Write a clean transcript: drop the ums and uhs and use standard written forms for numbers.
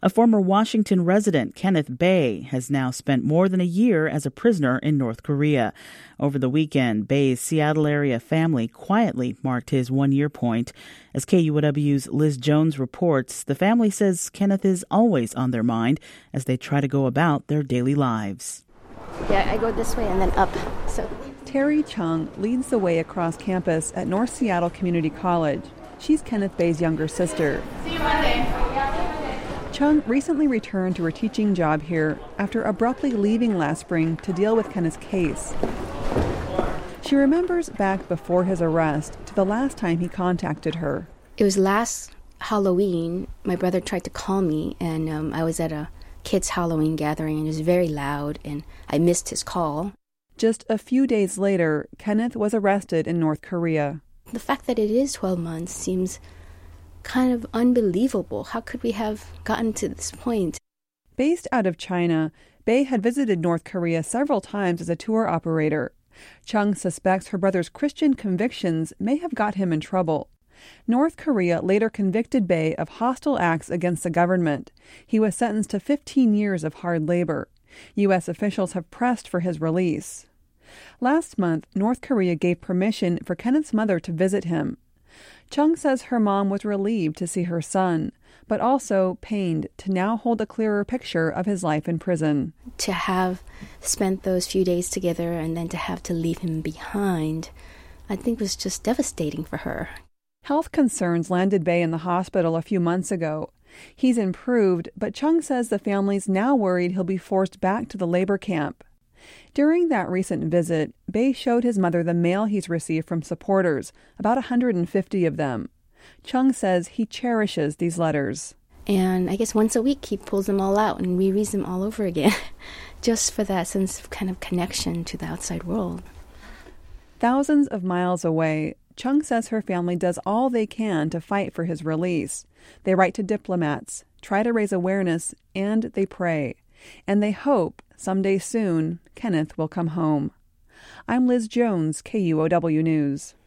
A former Washington resident, Kenneth Bae, has now spent more than a year as a prisoner in North Korea. Over the weekend, Bae's Seattle area family quietly marked his one-year point. As KUOW's Liz Jones reports, the family says Kenneth is always on their mind as they try to go about their daily lives. Yeah, I go this way and then up. So Terry Chung leads the way across campus at North Seattle Community College. She's Kenneth Bae's younger sister. See you Monday. Chung recently returned to her teaching job here after abruptly leaving last spring to deal with Kenneth's case. She remembers back before his arrest to the last time he contacted her. It was last Halloween. My brother tried to call me, and I was at a kids' Halloween gathering, and it was very loud, and I missed his call. Just a few days later, Kenneth was arrested in North Korea. The fact that it is 12 months seems kind of unbelievable. How could we have gotten to this point? Based out of China, Bae had visited North Korea several times as a tour operator. Chung suspects her brother's Christian convictions may have got him in trouble. North Korea later convicted Bae of hostile acts against the government. He was sentenced to 15 years of hard labor. U.S. officials have pressed for his release. Last month, North Korea gave permission for Kenneth's mother to visit him. Chung says her mom was relieved to see her son, but also pained to now hold a clearer picture of his life in prison. To have spent those few days together and then to have to leave him behind, I think was just devastating for her. Health concerns landed Bae in the hospital a few months ago. He's improved, but Chung says the family's now worried he'll be forced back to the labor camp. During that recent visit, Bae showed his mother the mail he's received from supporters, about 150 of them. Chung says he cherishes these letters. And I guess once a week he pulls them all out and rereads them all over again, just for that sense of kind of connection to the outside world. Thousands of miles away, Chung says her family does all they can to fight for his release. They write to diplomats, try to raise awareness, and they pray. And they hope someday soon Kenneth will come home. I'm Liz Jones, KUOW News.